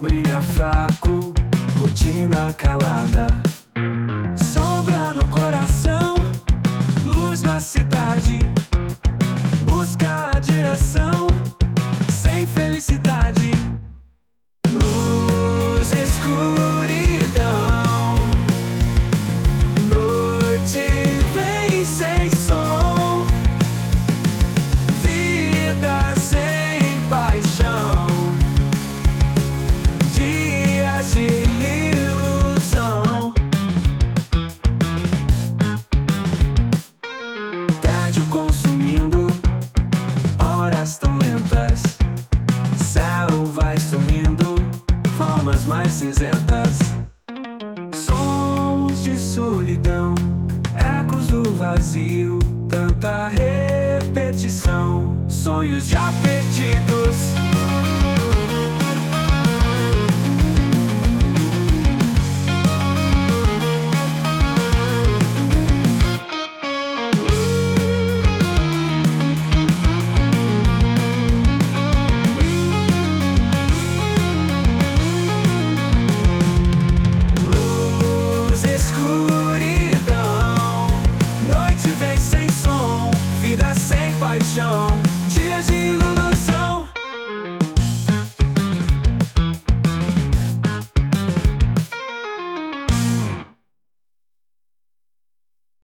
brilha fraco, rotina calada, sombra no coração, luz na cidade, busca a direção, sem felicidade, luz, escuridão, noite vem sem som, vida sem paixão, dias de ilusão, tédio consumindo horas tão lentas, céu vai sumindo, formas mais cinzentas, sons de solidão, ecos do vazio, tanta repetição, sonhos já perdidos. Luz, escuridão, noite vem sem som, vida sem paixão, dias de ilusão.